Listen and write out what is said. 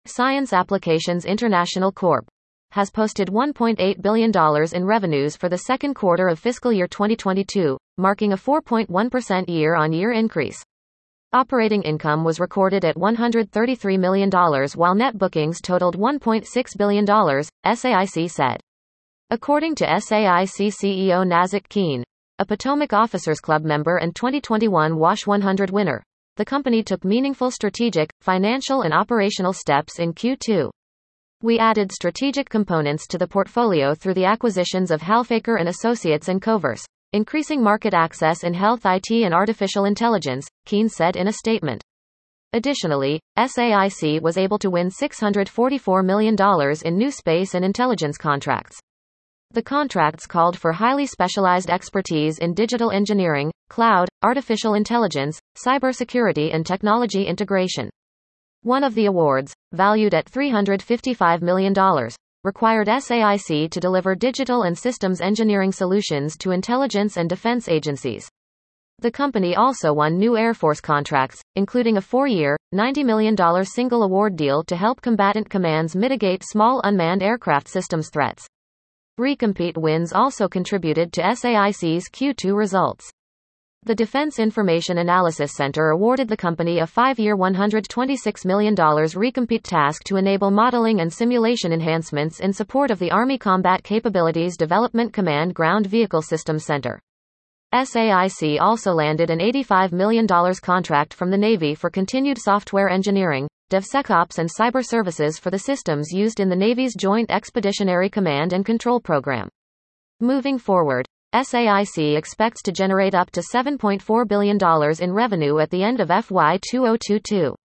Science Applications International Corp. has posted $1.8 billion in revenues for the second quarter of fiscal year 2022, marking a 4.1% year-on-year increase. Operating income was recorded at $133 million while net bookings totaled $1.6 billion, SAIC said. According to SAIC CEO Nazzic Keene, a Potomac Officers Club member and 2021 WASH 100 winner, the company took meaningful strategic, financial and operational steps in Q2. We added strategic components to the portfolio through the acquisitions of Halfaker and Associates and Coverse, increasing market access in health IT and artificial intelligence, Keene said in a statement. Additionally, SAIC was able to win $644 million in new space and intelligence contracts. The contracts called for highly specialized expertise in digital engineering, cloud, artificial intelligence, cybersecurity and technology integration. One of the awards, valued at $355 million, required SAIC to deliver digital and systems engineering solutions to intelligence and defense agencies. The company also won new Air Force contracts, including a 4-year, $90 million single award deal to help combatant commands mitigate small unmanned aircraft systems threats. Recompete wins also contributed to SAIC's Q2 results. The Defense Information Analysis Center awarded the company a 5-year $126 million recompete task to enable modeling and simulation enhancements in support of the Army Combat Capabilities Development Command Ground Vehicle Systems Center. SAIC also landed an $85 million contract from the Navy for continued software engineering, DevSecOps and cyber services for the systems used in the Navy's Joint Expeditionary Command and Control Program. Moving forward, SAIC expects to generate up to $7.4 billion in revenue at the end of FY 2022.